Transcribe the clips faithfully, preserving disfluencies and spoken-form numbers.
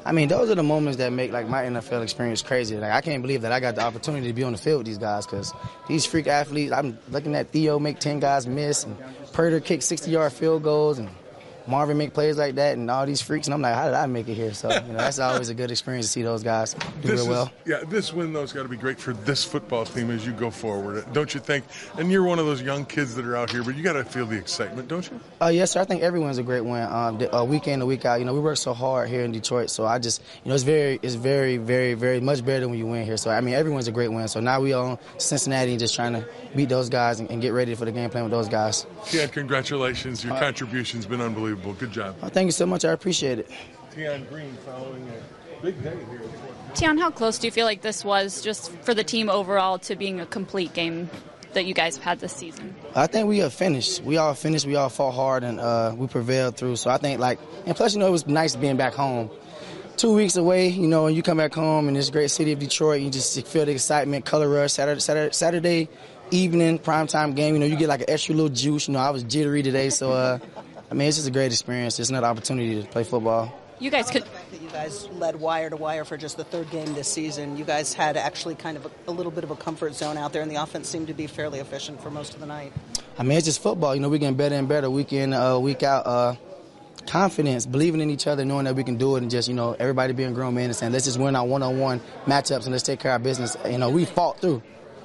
I mean, those are the moments that make like my N F L experience crazy. Like I can't believe that I got the opportunity to be on the field with these guys because these freak athletes. I'm looking at Theo make ten guys miss, and Purdy kick sixty-yard field goals, and Marvin make plays like that, and all these freaks. And I'm like, how did I make it here? So you know, that's always a good experience to see those guys do this real well. Is, yeah, this win though has got to be great for this football team as you go forward, don't you think? And you're one of those young kids that are out here, but you got to feel the excitement, don't you? Uh, yes, sir. I think everyone's a great win. Um, the, uh, week in and week out, you know, we work so hard here in Detroit. So I just, you know, it's very, it's very, very, very much better than when you win here. So I mean, everyone's a great win. So now we on Cincinnati and just trying to beat those guys and, and get ready for the game plan with those guys. Tian, congratulations. Your uh, contribution's been unbelievable. Good job. Uh, thank you so much. I appreciate it. Tian Green following a big day here. Tian, how close do you feel like this was just for the team overall to being a complete game that you guys have had this season? I think we have finished. We all finished. We all fought hard, and uh, we prevailed through. So I think, like, and plus, you know, it was nice being back home. Two weeks away, you know, and you come back home in this great city of Detroit, you just feel the excitement, color rush, Saturday, Saturday, Saturday evening, primetime game. You know, you get like an extra little juice. You know, I was jittery today, so, uh, I mean, it's just a great experience. It's another opportunity to play football. You guys could. The fact that you guys led wire to wire for just the third game this season, you guys had actually kind of a, a little bit of a comfort zone out there, and the offense seemed to be fairly efficient for most of the night. I mean, it's just football. You know, we're getting better and better week in, uh, week out. Uh, confidence, believing in each other, knowing that we can do it, and just, you know, everybody being grown men and saying, let's just win our one-on-one matchups and let's take care of our business. You know, we fought through.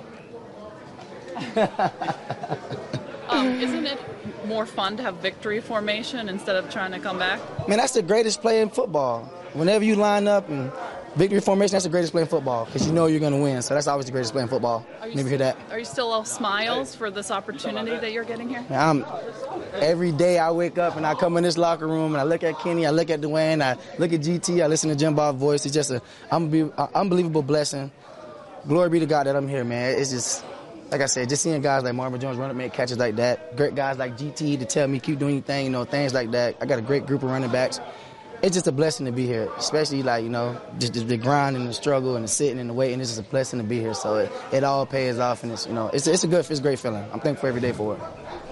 um, isn't it more fun to have victory formation instead of trying to come back? Man, that's the greatest play in football. Whenever you line up and victory formation, that's the greatest play in football because you know you're going to win. So that's always the greatest play in football. Never hear that. Are you still all smiles for this opportunity that you're getting here? Man, I'm, every day I wake up and I come in this locker room and I look at Kenny, I look at Dwayne, I look at G T, I listen to Jim Bob's voice. It's just an unbelievable blessing. Glory be to God that I'm here, man. It's just, like I said, just seeing guys like Marvin Jones run up, make catches like that. Great guys like G T to tell me keep doing your thing, you know, things like that. I got a great group of running backs. It's just a blessing to be here, especially like, you know, just the grind and the struggle and the sitting and the waiting. It's just a blessing to be here. So it, it all pays off, and it's, you know, it's it's a good, it's a great feeling. I'm thankful every day for it.